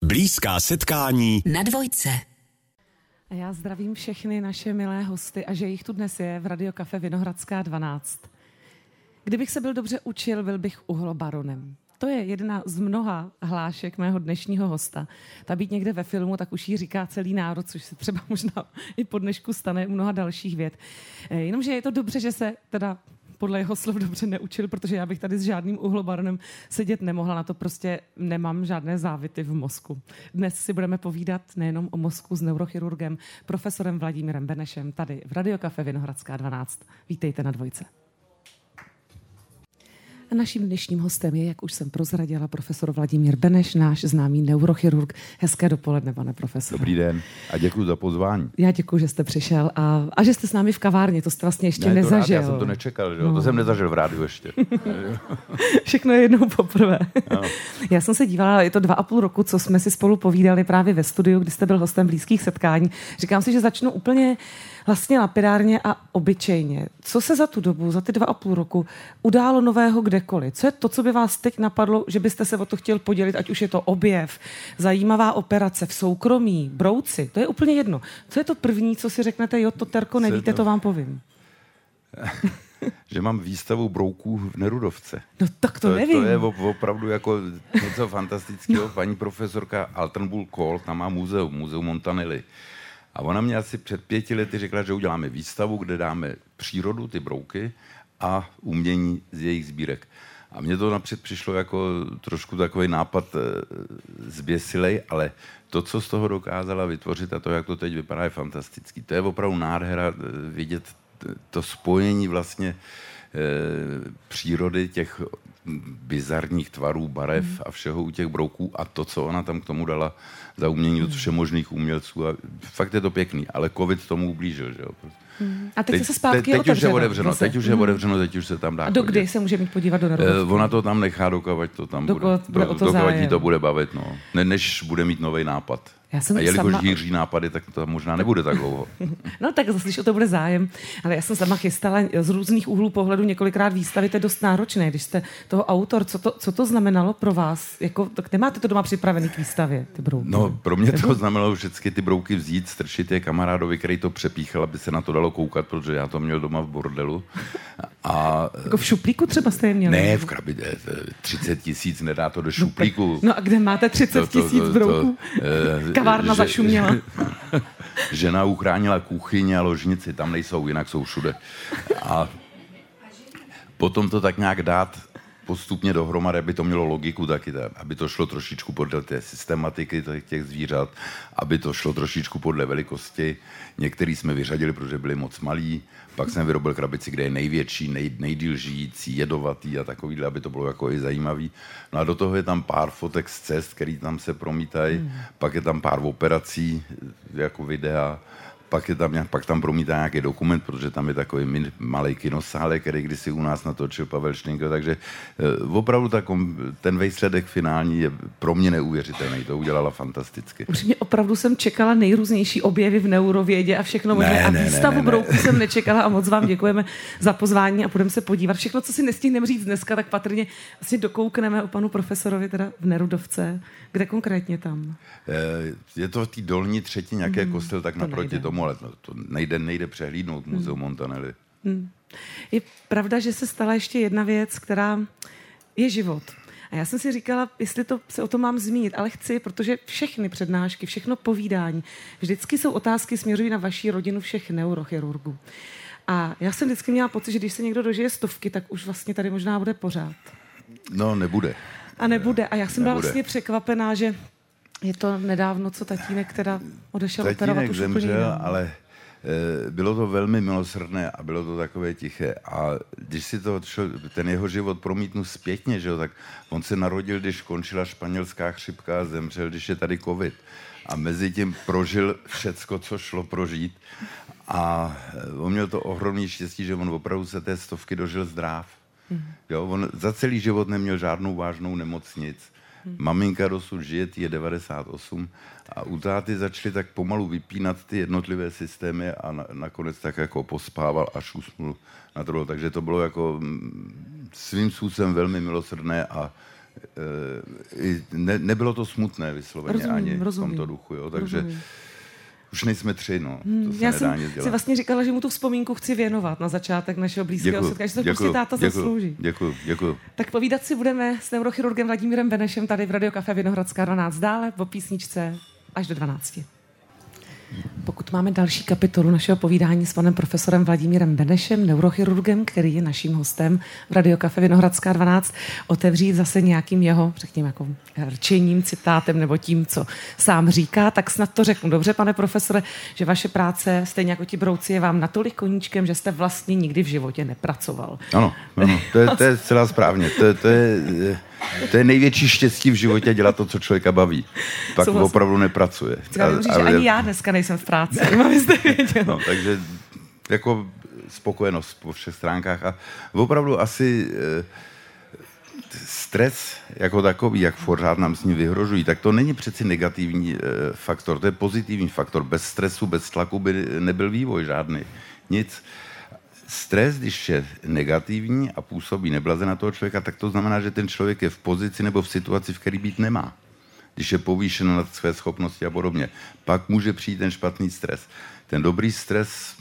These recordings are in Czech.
Blízká setkání na Dvojce. A já zdravím všechny naše milé hosty a že jich tu dnes je v Radio Cafe Vinohradská 12. Kdybych se byl dobře učil, byl bych uhlobaronem. To je jedna z mnoha hlášek mého dnešního hosta. Ta být někde ve filmu, tak už jí říká celý národ, což se třeba možná i po dnešku stane u mnoha dalších vět. Jenomže je to dobře, že se teda podle jeho slov dobře neučil, protože já bych tady s žádným uhlobaronem sedět nemohla, na to prostě nemám žádné závity v mozku. Dnes si budeme povídat nejenom o mozku s neurochirurgem, profesorem Vladimírem Benešem, tady v Radio Cafe Vinohradská 12. Vítejte na Dvojce. A naším dnešním hostem je, jak už jsem prozradila, profesor Vladimír Beneš, náš známý neurochirurg. Hezké dopoledne, pane profesore. Dobrý den a děkuji za pozvání. Já děkuji, že jste přišel a že jste s námi v kavárně, to jste vlastně ještě nezažil. Já jsem to nečekal, že? To jsem nezažil v rádiu ještě. Všechno je jednou poprvé. No. Já jsem se dívala, je to 2,5 roku, co jsme si spolu povídali právě ve studiu, kdy jste byl hostem Blízkých setkání. Říkám si, že začnu úplně vlastně lapidárně a obyčejně. Co se za tu dobu, za ty 2,5 roku událo nového kdekoliv? Co je to, co by vás teď napadlo, že byste se o to chtěl podělit, ať už je to objev, zajímavá operace v soukromí, brouci, to je úplně jedno. Co je to první, co si řeknete, jo, to Terko, nevíte, to vám povím. Že mám výstavu brouků v Nerudovce. No tak to nevím. To je opravdu jako něco fantastického. Paní profesorka Altenbull Kohl, tam má muzeum Montanelli. A ona mě asi před 5 lety řekla, že uděláme výstavu, kde dáme přírodu, ty brouky, a umění z jejich sbírek. A mně to napřed přišlo jako trošku takový nápad zběsilej, ale to, co z toho dokázala vytvořit a to, jak to teď vypadá, je fantastický. To je opravdu nádhera vidět to spojení vlastně přírody, těch bizarních tvarů, barev a všeho u těch brouků a to, co ona tam k tomu dala za umění od všemožných umělců. A fakt je to pěkný, ale covid tomu ublížil, že jo. A teď se zpátky teď už je otevřeno, teď už se tam dá. A do kdy se může mít podívat do Nerudovky? Ona to tam nechá, dokud to tam bude. Dokud jí to bude bavit, no. Než bude mít nový nápad. A jelikož hýří nápady, tak to možná nebude tak dlouho. No tak zase, o to bude zájem. Ale já jsem sama chystala z různých úhlů pohledu několikrát výstavy, to je dost náročné. Když jste toho autor, co to znamenalo pro vás? Jako, tak nemáte to doma připravený k výstavě, ty brouky? No, pro mě to znamenalo všechny ty brouky vzít, strčit je kamarádovi, který to přepíchal, aby se na to dalo koukat, protože já to měl doma v bordelu. A jako v šuplíku třeba jste je měli? Ne, v krabici. 30 000 nedá to do šuplíku. No a kde máte 30 000 brouků? Kavárna zašuměla. Žena uchránila kuchyni a ložnici, tam nejsou, jinak jsou všude. A potom to tak nějak dát postupně dohromady, aby to mělo logiku taky, aby to šlo trošičku podle té systematiky těch zvířat, aby to šlo trošičku podle velikosti. Některý jsme vyřadili, protože byli moc malí. Pak jsem vyrobil krabici, kde je největší, nejdýl žijící, jedovatý a takovýhle, aby to bylo jako i zajímavý. No a do toho je tam pár fotek z cest, který tam se promítají. Pak je tam pár operací, jako videa. Pak tam promítá nějaký dokument, protože tam je takový malý kinosálek, který kdysi u nás natočil Pavel Štinko, takže opravdu ten výsledek finální je pro mě neuvěřitelný, to udělala fantasticky. Upřímně opravdu jsem čekala nejrůznější objevy v neurovědě a všechno možné. A výstavu brouků jsem nečekala a moc vám děkujeme za pozvání a budeme se podívat. Všechno, co si nestihneme říct dneska, tak patrně vlastně dokoukneme o panu profesorovi teda v Nerudovce. Kde konkrétně tam? Je to v té dolní třetině nějaké kostel, tak naproti tomu, ale to nejde přehlídnout muzeum Montanelli. Je pravda, že se stala ještě jedna věc, která je život. A já jsem si říkala, jestli se o tom mám zmínit, ale chci, protože všechny přednášky, všechno povídání, vždycky jsou otázky směřují na vaši rodinu všech neurochirurgů. A já jsem vždycky měla pocit, že když se někdo dožije 100, tak už vlastně tady možná bude pořád. No, nebude. A nebude. A já jsem byla vlastně překvapená, že je to nedávno, co tatínek teda odešel operovat už úplně jinak. Ale bylo to velmi milosrdné a bylo to takové tiché. A když si ten jeho život promítnu zpětně, že jo, tak on se narodil, když končila španělská chřipka a zemřel, když je tady covid. A mezi tím prožil všecko, co šlo prožít. A on měl to ohromný štěstí, že on opravdu se té 100 dožil zdrav. Jo, on za celý život neměl žádnou vážnou nemoc, nic. Maminka dosud žije, je 98 a u táty začaly tak pomalu vypínat ty jednotlivé systémy a nakonec tak jako pospával až usnul na trhu. Takže to bylo jako svým způsobem velmi milosrdné a nebylo to smutné vysloveně ani v tomto duchu, jo, takže rozumím. Už nejsme 3, no. To se Já nedá nic jsem dělat. si vlastně říkala, že mu tu vzpomínku chci věnovat na začátek našeho blízkého setkání, že to prostě táta zaslouží. Děkuju. Tak povídat si budeme s neurochirurgem Vladimírem Benešem tady v Radio Café Vinohradská 12 dále po písničce až do 12. Pokud máme další kapitolu našeho povídání s panem profesorem Vladimírem Benešem, neurochirurgem, který je naším hostem v Radio Café Vinohradská 12, otevřít zase nějakým jeho, řekněme, jako rčením, citátem nebo tím, co sám říká, tak snad to řeknu dobře, pane profesore, že vaše práce, stejně jako ti brouci, je vám natolik koníčkem, že jste vlastně nikdy v životě nepracoval. Ano, to je zcela správně. To je největší štěstí v životě dělat to, co člověka baví. Pak opravdu nepracuje. Říct, že ani já dneska nejsem v práci, abyste věděl. No, takže jako spokojenost po všech stránkách a opravdu asi stres jako takový, jak pořád nám s ním vyhrožují, tak to není přeci negativní faktor, to je pozitivní faktor. Bez stresu, bez tlaku by nebyl vývoj žádný. Nic. Stres, když je negativní a působí neblaze na toho člověka, tak to znamená, že ten člověk je v pozici nebo v situaci, v které být nemá. Když je povýšen nad své schopnosti a podobně. Pak může přijít ten špatný stres. Ten dobrý stres,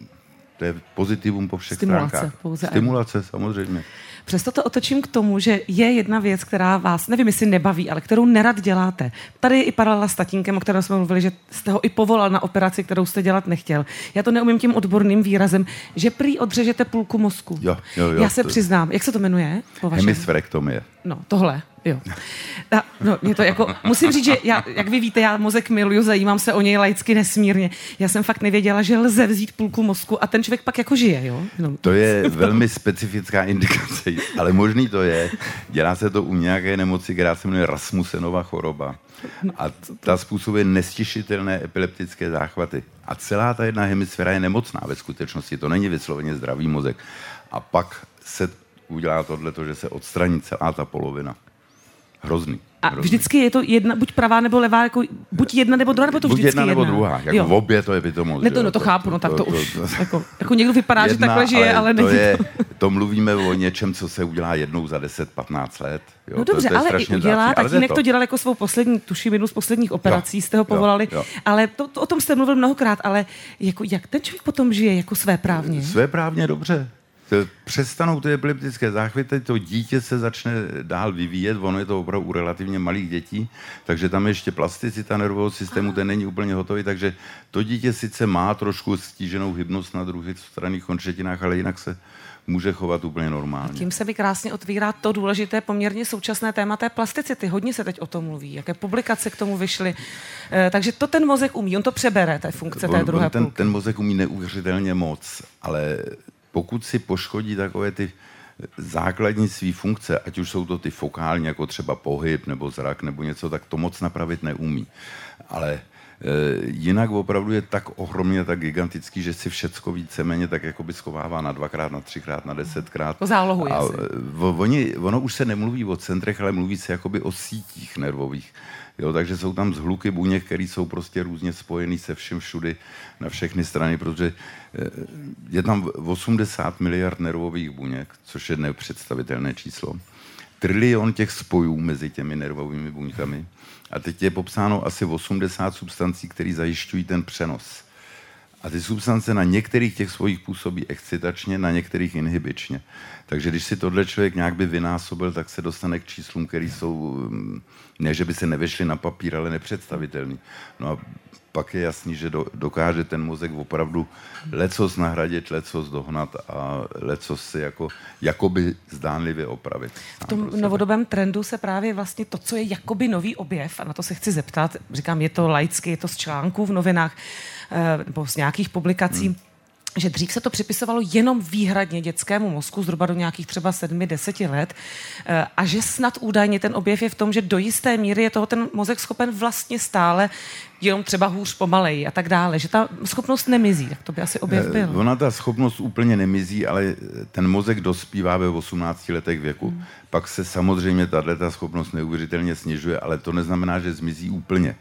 to je pozitivum po všech stránkách. Stimulace, samozřejmě. Přesto to otočím k tomu, že je jedna věc, která vás, nevím, jestli nebaví, ale kterou nerad děláte. Tady je i paralela s tatínkem, o kterém jsme mluvili, že jste ho i povolal na operaci, kterou jste dělat nechtěl. Já to neumím tím odborným výrazem, že prý odřežete půlku mozku. Jo, já se přiznám, jak se to jmenuje? Hemisferektomie. No, tohle, jo. No, mě to jako, musím říct, že já, jak vy víte, já mozek miluju, zajímám se o něj laicky nesmírně. Já jsem fakt nevěděla, že lze vzít půlku mozku a ten člověk pak jako žije, jo? No. To je velmi specifická indikace, ale možný to je. Dělá se to u nějaké nemoci, která se jmenuje Rasmussenova choroba. A ta způsobuje nestěšitelné epileptické záchvaty. A celá ta jedna hemisféra je nemocná ve skutečnosti. To není vysloveně zdravý mozek. A pak se udělá tohleto, že se odstraní celá ta polovina. Hrozný. A vždycky je to jedna, buď pravá nebo levá, jako buď jedna nebo druhá, nebo to vždycky jedna? Buď jedna nebo druhá, jako v obě to je pitomost. Ne, to chápu, no tak to už, jako někdo vypadá, že takhle žije, ale není to. To mluvíme o něčem, co se udělá jednou za 10-15 let. Jo, no dobře, to je ale i udělá, tatínek to dělal jako svou poslední, tuším, jednu z posledních operací, jste ho povolali, ale o tom jste mluvil mnohokrát, ale jako, jak ten člověk potom žije, jako svéprávně? Svéprávně dobře. Přestanou ty epileptické záchvaty, to dítě se začne dál vyvíjet, ono je to opravdu u relativně malých dětí, takže tam ještě plasticita nervového systému, ten není úplně hotový, takže to dítě sice má trošku stíženou hybnost na druhých stranných končetinách, ale jinak se může chovat úplně normálně. Tím se mi krásně otvírá to důležité poměrně současné téma té plasticity. Hodně se teď o tom mluví, jaké publikace k tomu vyšly. Takže to ten mozek umí, on to přebere, té funkce té druhé půlky. Ten mozek umí neuvěřitelně moc, ale pokud si poškodí takové ty základní svý funkce, ať už jsou to ty fokální, jako třeba pohyb nebo zrak nebo něco, tak to moc napravit neumí. Ale jinak opravdu je tak ohromně, tak gigantický, že si všecko víceméně tak jako by schovává na 2x, na 3x, na 10x. To zálohuje si. Ono už se nemluví o centrech, ale mluví se jakoby o sítích nervových. Jo, takže jsou tam zhluky buněk, které jsou prostě různě spojený se všem všudy na všechny strany, protože je tam 80 miliard nervových buněk, což je nepředstavitelné číslo. Trilion těch spojů mezi těmi nervovými buňkami. A teď je popsáno asi 80 substancí, které zajišťují ten přenos. A ty substance na některých těch svojich působí excitačně, na některých inhibičně. Takže když si tohle člověk nějak by vynásobil, tak se dostane k číslům, které jsou, ne, že by se nevešly na papír, ale nepředstavitelný. No a pak je jasný, že dokáže ten mozek opravdu lecos nahradit, lecos dohnat a lecos si jakoby zdánlivě opravit. V tom novodobém trendu se právě vlastně to, co je jakoby nový objev, a na to se chci zeptat, říkám, je to laicky, je to z článků v novinách nebo z nějakých publikací, že dřív se to připisovalo jenom výhradně dětskému mozku, zhruba do nějakých třeba 7-10 let, a že snad údajně ten objev je v tom, že do jisté míry je toho ten mozek schopen vlastně stále, jenom třeba hůř, pomaleji a tak dále, že ta schopnost nemizí, tak to by asi objev byl. Ona ta schopnost úplně nemizí, ale ten mozek dospívá ve 18 letech věku. Pak se samozřejmě tato schopnost neuvěřitelně snižuje, ale to neznamená, že zmizí úplně.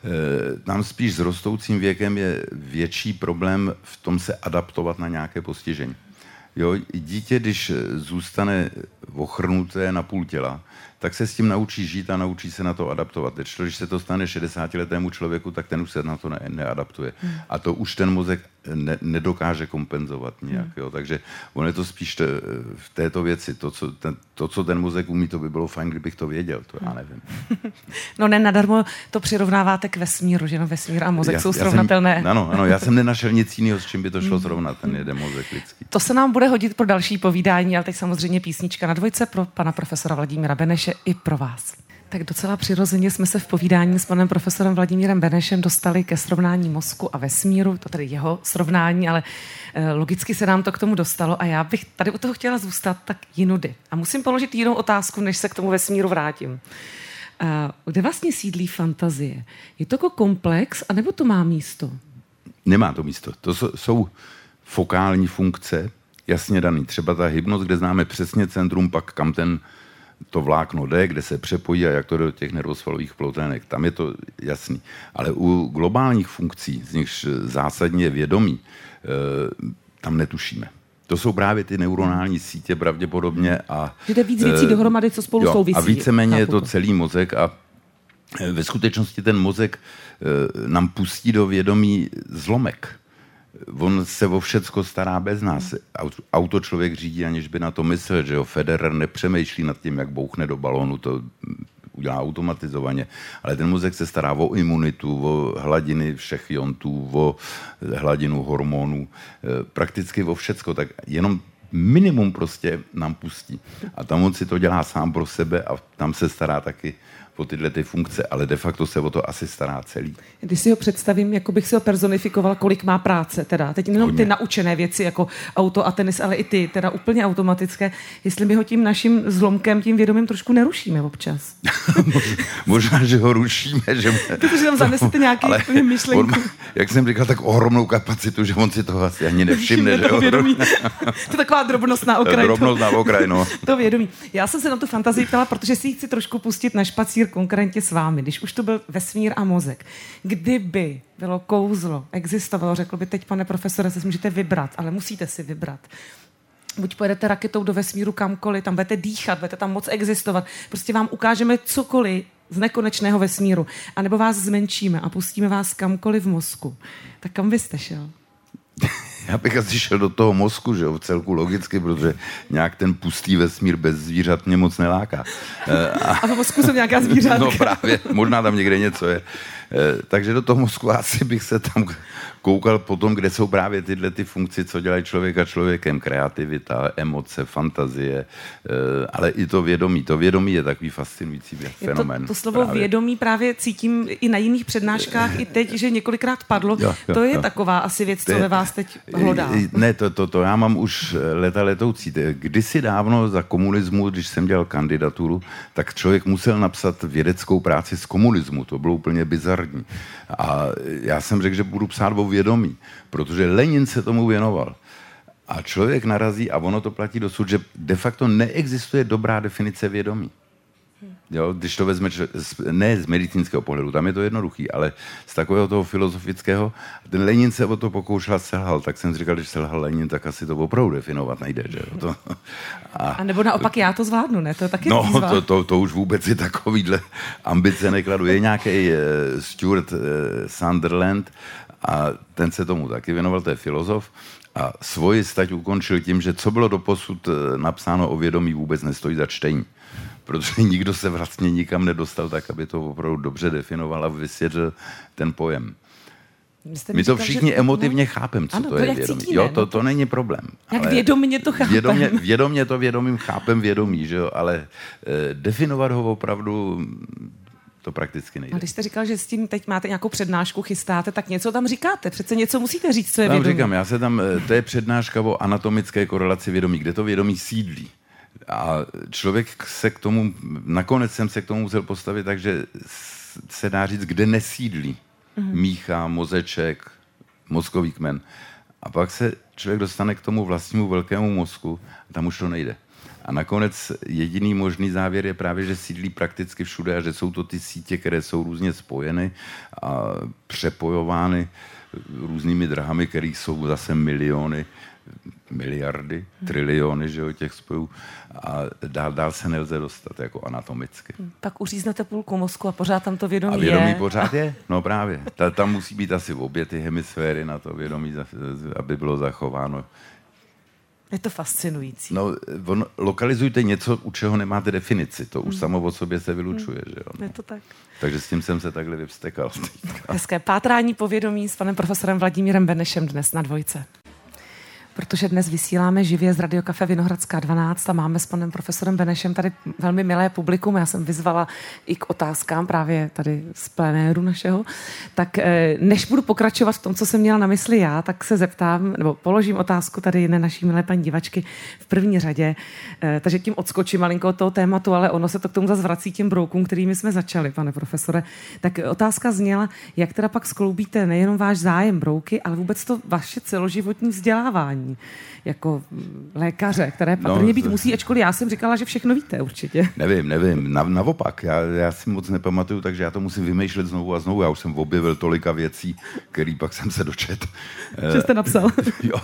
Tam spíš s rostoucím věkem je větší problém v tom se adaptovat na nějaké postižení. Jo, dítě, když zůstane ochrnuté na půl těla, tak se s tím naučí žít a naučí se na to adaptovat. Když se to stane 60letému člověku, tak ten už se na to neadaptuje. A to už ten mozek nedokáže kompenzovat nějak. Jo. Takže on je to spíš v této věci. To, co ten mozek umí, to by bylo fajn, kdybych to věděl. To já nevím. No ne, nadarmo to přirovnáváte k vesmíru, že no, vesmír a mozek jsou srovnatelné. Ano, já jsem nenašel nic jiného, s čím by to šlo srovnat, ten jeden mozek lidský. To se nám bude hodit pro další povídání, ale teď samozřejmě písnička na dvojce pro pana profesora Vladimíra Beneše i pro vás. Tak docela přirozeně jsme se v povídání s panem profesorem Vladimírem Benešem dostali ke srovnání mozku a vesmíru, to tedy jeho srovnání, ale logicky se nám to k tomu dostalo a já bych tady u toho chtěla zůstat tak jinudy. A musím položit jinou otázku, než se k tomu vesmíru vrátím. Kde vlastně sídlí fantazie? Je to jako komplex, anebo to má místo? Nemá to místo. To jsou fokální funkce, jasně daný. Třeba ta hypnoz, kde známe přesně centrum, pak kam to vlákno jde, kde se přepojí a jak to jde do těch nervosvalových ploutenek. Tam je to jasný. Ale u globálních funkcí, z nichž zásadně je vědomí, tam netušíme. To jsou právě ty neuronální sítě pravděpodobně. Že jde víc věcí dohromady, co spolu souvisí. A víceméně je to celý mozek a ve skutečnosti ten mozek nám pustí do vědomí zlomek. On se o všecko stará bez nás. Auto člověk řídí, aniž by na to myslel, že jo. Federer nepřemýšlí nad tím, jak bouchne do balónu, to udělá automatizovaně. Ale ten mozek se stará o imunitu, o hladiny všech iontů, o hladinu hormonů, prakticky o všecko. Tak jenom minimum prostě nám pustí. A tam on si to dělá sám pro sebe a tam se stará taky o tyhle ty funkce, ale de facto se o to asi stará celý. Když si ho představím, jako bych si ho personifikoval, kolik má práce teda. Teď jenom ty naučené věci, jako auto a tenis, ale i ty, teda úplně automatické. Jestli my ho tím naším zlomkem, tím vědomím trošku nerušíme občas. Možná, že ho rušíme. Protože tam zanesete nějaký myšlenku. Jak jsem říkal, tak ohromnou kapacitu, že on si toho asi ani nevšimne. Že to vědomí. To je taková drobnost na okraj. Drobnost na okraj, no. To vědomí. Já jsem se na tu fantazii ptala, protože si ji chci trošku pustit na špacír konkrétně s vámi, když už to byl vesmír a mozek. Kdyby bylo kouzlo, existovalo, řekl by teď, pane profesore, se můžete vybrat, ale musíte si vybrat. Buď pojedete raketou do vesmíru kamkoliv, tam budete dýchat, budete tam moc existovat. Prostě vám ukážeme cokoliv z nekonečného vesmíru. A nebo vás zmenšíme a pustíme vás kamkoliv v mozku. Tak kam byste šel? Já bych asi šel do toho mozku, že jo, v celku logicky, protože nějak ten pustý vesmír bez zvířat mě moc neláká. A v mozku jsou nějaká zvířátka. No právě, možná tam někde něco je. Takže do toho mozku asi bych se tam koukal potom, kde jsou právě tyhle ty funkce, co dělají člověka člověkem. Kreativita, emoce, fantazie, ale i to vědomí. To vědomí je takový fascinující fenomén. To slovo právě. Vědomí právě cítím i na jiných přednáškách, i teď, že několikrát padlo. To je taková asi věc, co ve vás teď hlodá. Ne, to já mám už letoucí. Kdysi dávno za komunismu, když jsem dělal kandidaturu, tak člověk musel napsat vědeckou práci z komunismu. To bylo úplně bizarní. A já jsem řekl, že budu psát o vědomí, protože Lenin se tomu věnoval. A člověk narazí, a ono to platí dosud, že de facto neexistuje dobrá definice vědomí. Jo, když to vezme, ne z medicínského pohledu, tam je to jednoduchý, ale z takového toho filozofického, ten Lenin se o to pokoušel a selhal, tak jsem říkal, když selhal Lenin, tak asi to opravdu definovat nejde, že jo. A nebo naopak já to zvládnu, ne? To je taky výzva. To už vůbec si takovýhle ambice nekladu. Je nějaký Stuart Sunderland a ten se tomu taky věnoval, to je filozof, a svoji stať ukončil tím, že co bylo doposud napsáno o vědomí, vůbec nestojí za čtení. Protože nikdo se vlastně nikam nedostal tak, aby to opravdu dobře definoval a vysvětlil ten pojem. My to všichni emotivně chápeme, co to je vědomí. Cítíme, jo, to není problém. Jak vědomě to chápeme. Vědomě to vědomím chápem vědomí, že jo, ale definovat ho opravdu to prakticky nejde. A když jste říkal, že s tím teď máte nějakou přednášku, chystáte, tak něco tam říkáte. Přece něco musíte říct, co je vědomí. Říkám, to je přednáška o anatomické korelaci vědomí, kde to vědomí sídlí. A člověk se k tomu, nakonec jsem se k tomu musel postavit, takže se dá říct, kde nesídlí. Mícha, mozeček, mozkový kmen. A pak se člověk dostane k tomu vlastnímu velkému mozku a tam už to nejde. A nakonec jediný možný závěr je právě, že sídlí prakticky všude a že jsou to ty sítě, které jsou různě spojeny a přepojovány různými drahami, kterých jsou zase miliony, miliardy, triliony, že jo, těch spojů. A dál se nelze dostat jako anatomicky. Pak uříznete půlku mozku a pořád tam to vědomí je. A vědomí pořád je? No právě. Tam musí být asi obě ty hemisféry na to vědomí, aby bylo zachováno. Je to fascinující. No, lokalizujte něco, u čeho nemáte definici. To už samo o sobě se vylučuje, že jo? Je to tak. Takže s tím jsem se takhle vyvstekal. Hezké pátrání povědomí s panem profesorem Vladimírem Benešem dnes na Dvojce. Protože dnes vysíláme živě z Radio Cafe Vinohradská 12 a máme s panem profesorem Benešem tady velmi milé publikum. Já jsem vyzvala i k otázkám právě tady z plenéru našeho. Tak než budu pokračovat v tom, co jsem měla na mysli já, tak se zeptám, nebo položím otázku tady jiné naší milé paní divačky v první řadě. Takže tím odskočím malinko od toho tématu, ale ono se to k tomu zase vrací těm broukům, kterými jsme začali, pane profesore. Tak otázka zněla, jak teda pak skloubíte nejenom váš zájem brouky, ale vůbec to vaše celoživotní vzdělávání jako lékaře, které patrně být musí, ačkoliv já jsem říkala, že všechno víte určitě. Nevím. Naopak, já si moc nepamatuju, takže já to musím vymýšlet znovu a znovu. Já už jsem objevil tolika věcí, který pak jsem se dočet. Že jste napsal. Jo.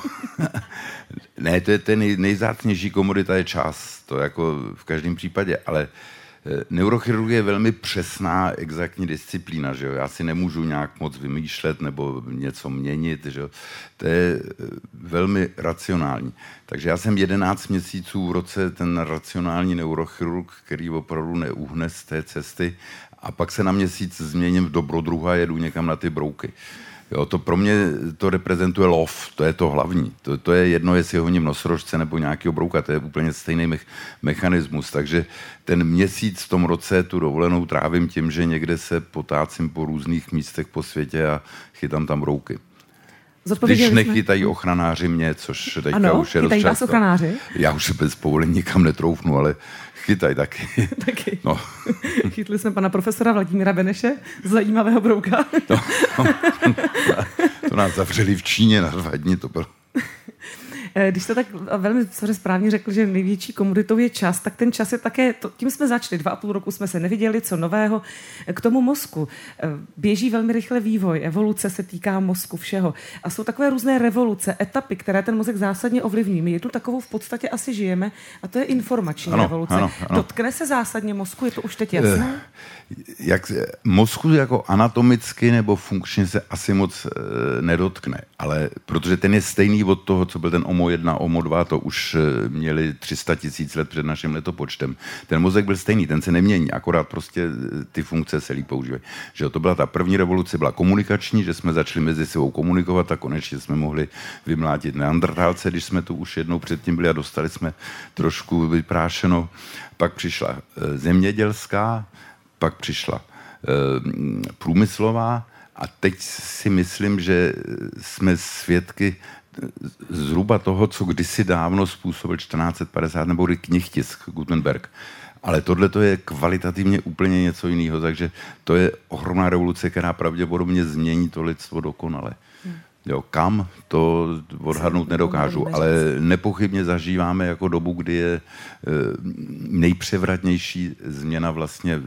Ne, to je ten nejvzácnější komodita je čas, to jako v každém případě, ale neurochirurgie je velmi přesná, exaktní disciplína, že jo? Já si nemůžu nějak moc vymýšlet nebo něco měnit, že jo? To je velmi racionální. Takže já jsem 11 měsíců v roce ten racionální neurochirurg, který opravdu neuhne z té cesty a pak se na měsíc změním v dobrodruha a jedu někam na ty brouky. Jo, to pro mě to reprezentuje lov, to je to hlavní. To je jedno, jestli honím nosorožce nebo nějakého brouka, to je úplně stejný mechanismus. Takže ten měsíc v tom roce tu dovolenou trávím tím, že někde se potácím po různých místech po světě a chytám tam brouky. Když nechytají ochranáři mě, což teďka už je dost často. Vás ochranáři? Já už se bez povolení nikam netroufnu, ale chytají taky. Taky. No. Chytli jsme pana profesora Vladimíra Beneše, zajímavého brouka. To nás zavřeli v Číně na 2 dny, to bylo. Když jste tak velmi správně řekl, že největší komoditou je čas, tak ten čas je také, tím jsme začali, 2,5 roku jsme se neviděli, co nového. K tomu mozku běží velmi rychle vývoj, evoluce se týká mozku všeho. A jsou takové různé revoluce, etapy, které ten mozek zásadně ovlivní. My jednu takovou v podstatě asi žijeme a to je informační revoluce. Ano. Dotkne se zásadně mozku, je to už teď jasné? Mozku jako anatomicky nebo funkčně se asi moc nedotkne, ale protože ten je stejný od toho, co byl ten OMO 1, OMO 2, to už měli 300 000 let před naším letopočtem. Ten mozek byl stejný, ten se nemění, akorát prostě ty funkce se líp používají. Že to byla ta první revoluce, byla komunikační, že jsme začali mezi sebou komunikovat a konečně jsme mohli vymlátit neandrtálce, když jsme tu už jednou předtím byli a dostali jsme trošku vyprášeno. Pak přišla zemědělská, pak přišla průmyslová a teď si myslím, že jsme svědky zhruba toho, co kdysi dávno způsobil 1450 nebo knihtisk Gutenberg. Ale tohle to je kvalitativně úplně něco jiného, takže to je ohromná revoluce, která pravděpodobně změní to lidstvo dokonale. Jo, kam, to odhadnout nedokážu, ale nepochybně zažíváme jako dobu, kdy je nejpřevratnější změna vlastně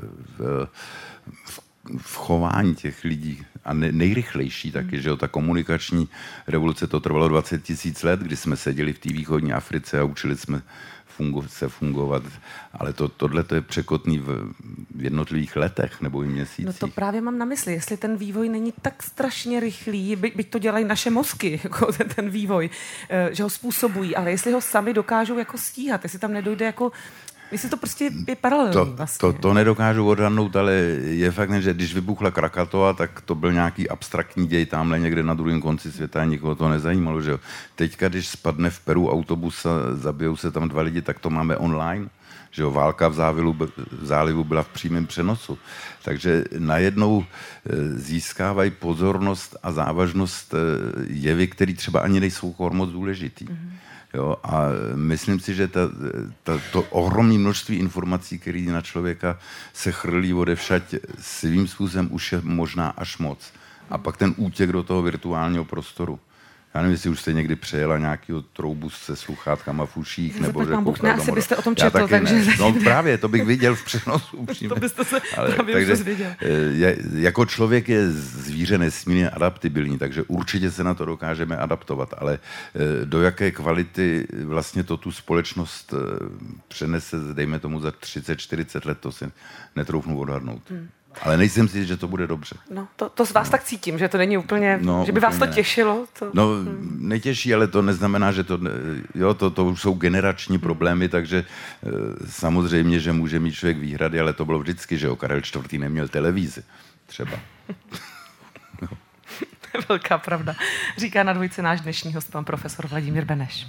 v chování těch lidí a nejrychlejší taky, že jo, ta komunikační revoluce, to trvalo 20 000 let, kdy jsme seděli v té východní Africe a učili jsme se fungovat, ale tohle to je překotný v jednotlivých letech nebo i měsících. No to právě mám na mysli, jestli ten vývoj není tak strašně rychlý, byť to dělají naše mozky, jako ten vývoj, že ho způsobují, ale jestli ho sami dokážou jako stíhat, jestli tam nedojde jako jestli to prostě je paralelní vlastně. To nedokážu odhadnout, ale je fakt, že když vybuchla Krakatoa, tak to byl nějaký abstraktní děj tamhle někde na druhém konci světa a nikoho to nezajímalo, že jo. Teďka, když spadne v Peru autobus a zabijou se tam 2 lidi, tak to máme online, že jo. Válka v zálivu byla v přímém přenosu. Takže najednou získávají pozornost a závažnost jevy, které třeba ani nejsou moc důležitý. Jo, a myslím si, že to ohromné množství informací, které na člověka se chrlí odevšať, svým způsobem už je možná až moc. A pak ten útěk do toho virtuálního prostoru. Já nevím, jestli už jste někdy přejela nějakýho troubu se sluchátkama v uších, nebo že koukal asi byste o tom četl, takže... No právě, to bych viděl v přenosu upřímně. To byste se právě už dozvěděl. Jako člověk je zvíře nesmírně adaptibilní, takže určitě se na to dokážeme adaptovat, ale do jaké kvality vlastně to tu společnost přenese, dejme tomu za 30-40 let, to si netroufnu odhadnout. Ale nejsem si, že to bude dobře. No, to z vás tak cítím, že to není úplně, že by vás to těšilo. Netěší, ale to neznamená, že to už jsou generační problémy, takže samozřejmě, že může mít člověk výhrady, ale to bylo vždycky, že Karel IV. Neměl televizi. Třeba. To je velká pravda. Říká na Dvojce náš dnešní host, pan profesor Vladimír Beneš.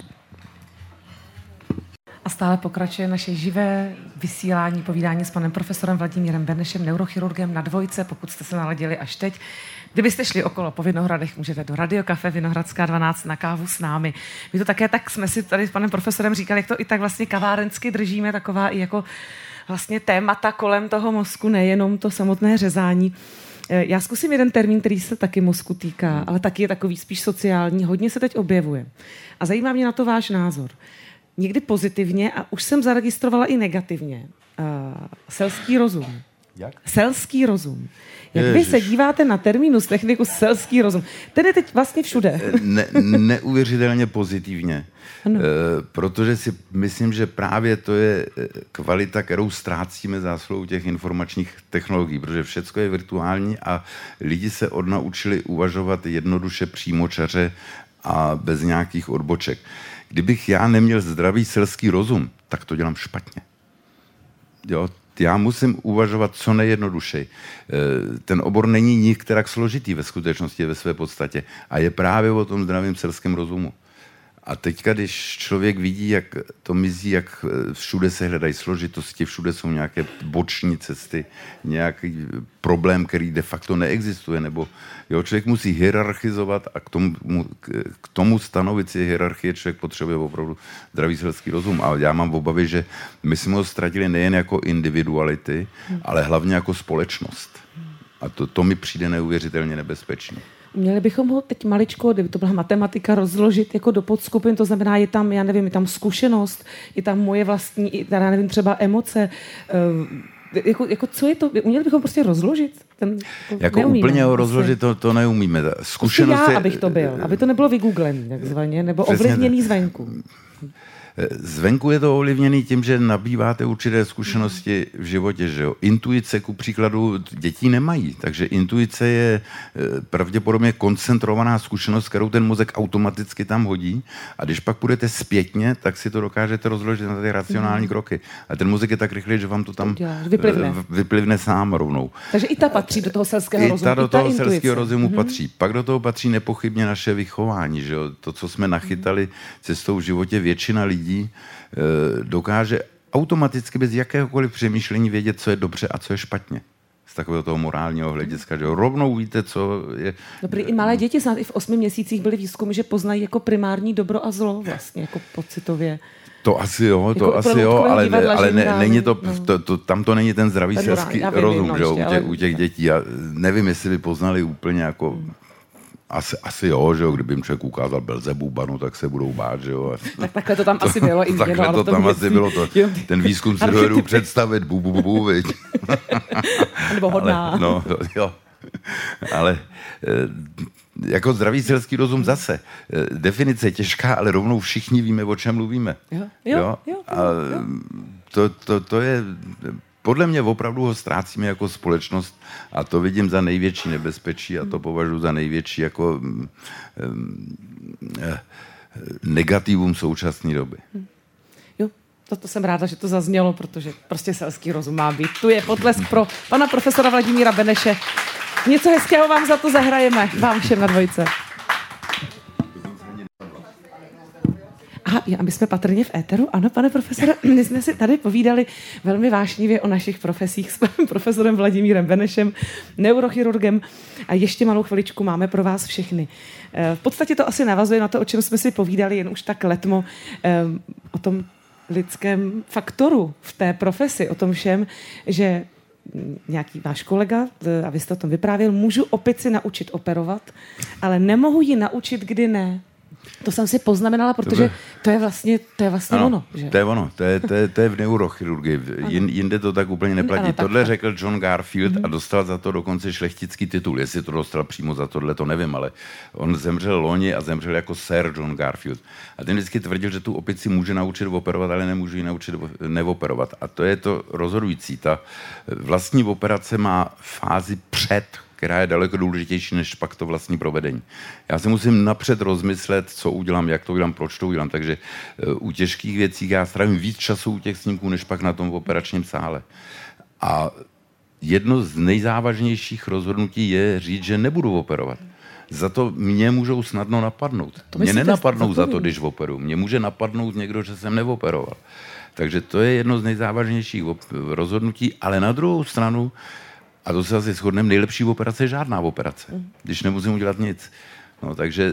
A stále pokračuje naše živé vysílání, povídání s panem profesorem Vladimírem Benešem, neurochirurgem na Dvojce, pokud jste se naladili až teď. Kdybyste šli okolo po Vinohradech, můžete do Radio Café Vinohradská 12 na kávu s námi. My to také tak jsme si tady s panem profesorem říkali, jak to i tak vlastně kavárensky držíme, taková i jako vlastně témata kolem toho mozku, nejenom to samotné řezání. Já zkusím jeden termín, který se taky mozku týká, ale taky je takový spíš sociální, hodně se teď objevuje. A zajímá mě na to váš názor. Někdy pozitivně a už jsem zaregistrovala i negativně. Selský rozum. Jak? Selský rozum. Jak vy se díváte na termínus techniku selský rozum? Ten je teď vlastně všude. Neuvěřitelně pozitivně. Protože si myslím, že právě to je kvalita, kterou ztrácíme zásluhou těch informačních technologií, protože všecko je virtuální a lidi se odnaučili uvažovat jednoduše, přímočaře a bez nějakých odboček. Kdybych já neměl zdravý selský rozum, tak to dělám špatně. Jo? Já musím uvažovat co nejjednodušeji. Ten obor není nikterak složitý ve skutečnosti, ve své podstatě. A je právě o tom zdravém selském rozumu. A teďka, když člověk vidí, jak to mizí, jak všude se hledají složitosti, všude jsou nějaké boční cesty, nějaký problém, který de facto neexistuje, nebo člověk musí hierarchizovat a k tomu stanovit si hierarchie člověk potřebuje opravdu zdravý selský rozum. A já mám obavy, že my jsme ho ztratili nejen jako individuality, ale hlavně jako společnost. A to mi přijde neuvěřitelně nebezpečné. Měli bychom ho teď maličko, kdyby to byla matematika, rozložit jako do podskupin, to znamená, je tam, já nevím, je tam zkušenost, je tam moje vlastní, já nevím, třeba emoce, jako co je to, měli bychom prostě rozložit? Jako neumíme, úplně ho rozložit to neumíme. Zkušenost já, abych to byl, aby to nebylo vygooglený takzvaně, nebo ovlivněný zvenku. Zvenku je to ovlivněný tím, že nabýváte určité zkušenosti v životě, že jo. Intuice, ku příkladu, dětí nemají, takže intuice je pravděpodobně koncentrovaná zkušenost, kterou ten mozek automaticky tam hodí a když pak půjdete zpětně, tak si to dokážete rozložit na ty racionální kroky. A ten mozek je tak rychlý, že vám to tam vyplivne sám rovnou. Takže i ta patří do toho selského rozumu. I ta do toho selského rozumu patří. Pak do toho patří nepochybně naše vychování, že jo. To, co jsme nachytali cestou v životě, většina lidí dokáže automaticky bez jakéhokoliv přemýšlení vědět, co je dobře a co je špatně. Z takového toho morálního hlediska, že rovnou víte, co je... Dobrý, i malé děti, snad i v 8 měsících byly výzkumy, že poznají jako primární dobro a zlo vlastně, jako pocitově. To asi jo, ale není tam to není ten zdravý selský rozum, že u těch dětí. Já nevím, jestli by poznali úplně jako... Asi jo, že jo, kdyby jim člověk ukázal Belzebuba, no, tak se budou bát, že jo. Tak takhle to tam asi bylo. Takhle to tam asi bylo. Ten výzkum si dovedu představit, viď. Nebo hodná. No, jo. Ale jako zdravý selský rozum zase. Definice je těžká, ale rovnou všichni víme, o čem mluvíme. Jo. A to je... Podle mě opravdu ho ztrácíme jako společnost a to vidím za největší nebezpečí a to považuji za největší jako negativum současné doby. Jo, to jsem ráda, že to zaznělo, protože prostě selský rozum má být. Tu je potlesk pro pana profesora Vladimíra Beneše. Něco hezkého vám za to zahrajeme, vám všem na Dvojce. Aha, a my jsme patrně v éteru. Ano, pane profesore, my jsme si tady povídali velmi vášnivě o našich profesích s panem profesorem Vladimírem Benešem, neurochirurgem. A ještě malou chviličku máme pro vás všechny. V podstatě to asi navazuje na to, o čem jsme si povídali jen už tak letmo, o tom lidském faktoru v té profesi, o tom všem, že nějaký váš kolega, a vy jste o tom vyprávěl, můžu opici naučit operovat, ale nemohu ji naučit, kdy ne. To jsem si poznamenala, protože to je vlastně ano, ono. Že? To je ono, to je v neurochirurgii. Jinde to tak úplně neplatí. Ano, Tohle řekl John Garfield a dostal za to dokonce šlechtický titul. Jestli to dostal přímo za tohle, to nevím, ale on zemřel loni a zemřel jako Sir John Garfield. A ten vždycky tvrdil, že tu opici může naučit operovat, ale nemůže ji naučit neoperovat. A to je to rozhodující. Ta vlastní operace má fázi před, která je daleko důležitější než pak to vlastní provedení. Já si musím napřed rozmyslet, co udělám, jak to udělám, proč to udělám. Takže u těžkých věcí já strávím víc času u těch snímků, než pak na tom operačním sále. A jedno z nejzávažnějších rozhodnutí je říct, že nebudu operovat. Za to mě můžou snadno napadnout. Mě nenapadnou za to, když operuju. Mě může napadnout někdo, že jsem neoperoval. Takže to je jedno z nejzávažnějších rozhodnutí, ale na druhou stranu, a to se asi shodneme, nejlepší operace je žádná operace, když nemusím udělat nic. No, takže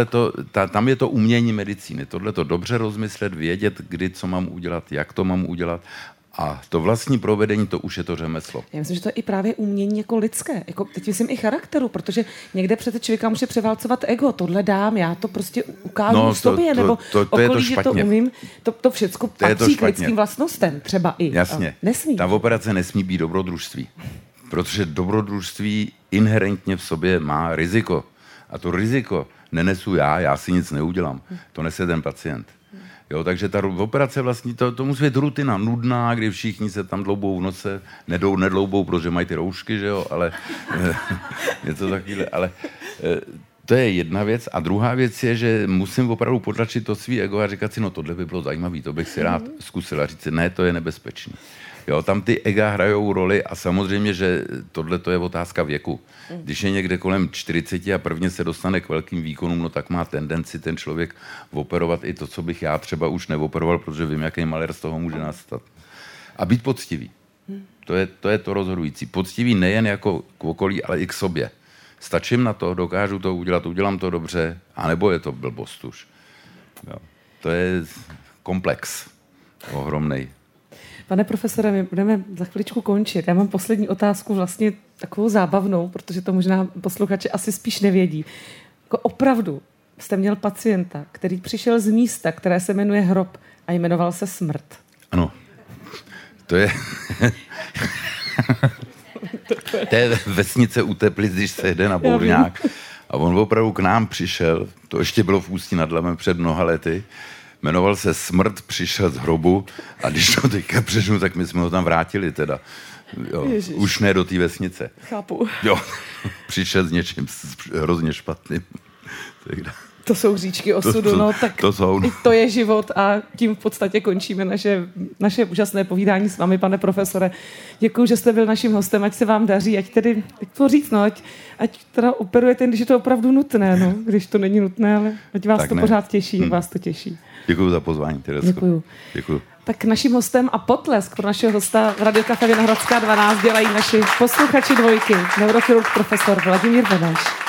tam je to umění medicíny. Tohleto dobře rozmyslet, vědět, kdy co mám udělat, jak to mám udělat. A to vlastní provedení, to už je to řemeslo. Já myslím, že to je i právě umění jako lidské. Jako, teď myslím i charakteru, protože někde přece člověka může převálcovat ego. Tohle dám, já to prostě ukážu v sobě, nebo okolí, že to umím. To všecko patří k lidským vlastnostem, třeba i. Jasně. Nesmí. Ta operace nesmí být dobrodružství. Protože dobrodružství inherentně v sobě má riziko. A to riziko nenesu já si nic neudělám. To nese ten pacient. Jo, takže ta operace vlastně, to musí být rutina nudná, kdy všichni se tam dloubou v noce, nedloubou, protože mají ty roušky, že jo, ale je to takovýhle, ale to je jedna věc. A druhá věc je, že musím opravdu potlačit to svý ego a říkat si, no tohle by bylo zajímavý, to bych si rád zkusil a říct si, ne, to je nebezpečný. Jo, tam ty ega hrajou roli a samozřejmě, že tohle to je otázka věku. Když je někde kolem 40 a prvně se dostane k velkým výkonům, no tak má tendenci ten člověk operovat i to, co bych já třeba už neoperoval, protože vím, jaký malér z toho může nastat. A být poctivý. To je to rozhodující. Poctivý nejen jako k okolí, ale i k sobě. Stačím na to, dokážu to udělat, udělám to dobře, anebo je to blbost už. Jo. To je komplex ohromnej. Pane profesore, my budeme za chviličku končit. Já mám poslední otázku, vlastně takovou zábavnou, protože to možná posluchači asi spíš nevědí. Jako opravdu jste měl pacienta, který přišel z místa, které se jmenuje Hrob a jmenoval se Smrt. Ano. To je vesnice u Teplic, když se jede na Bourňák. A on opravdu k nám přišel, to ještě bylo v Ústí nad Labem před mnoha lety, jmenoval se Smrt, přišel z hrobu a když to teďka přežnu, tak my jsme ho tam vrátili teda. Jo, už ne do té vesnice. Chápu. Jo, přišel s něčím hrozně špatným. To jsou říčky osudu, no tak to je život a tím v podstatě končíme naše úžasné povídání s vámi, pane profesore. Děkuji, že jste byl naším hostem, ať se vám daří, ať tedy, jak to říct, no, ať teda operujete, když je to opravdu nutné, no, když to není nutné, ale ať vás tak to pořád těší, vás to těší. Děkuji za pozvání, Teresko. Děkuji. Tak naším hostem a potlesk pro našeho hosta v Radio Café Vinohradská 12 dělají naši posluchači Dvojky, neurochirurg profesor Vladimír Beneš.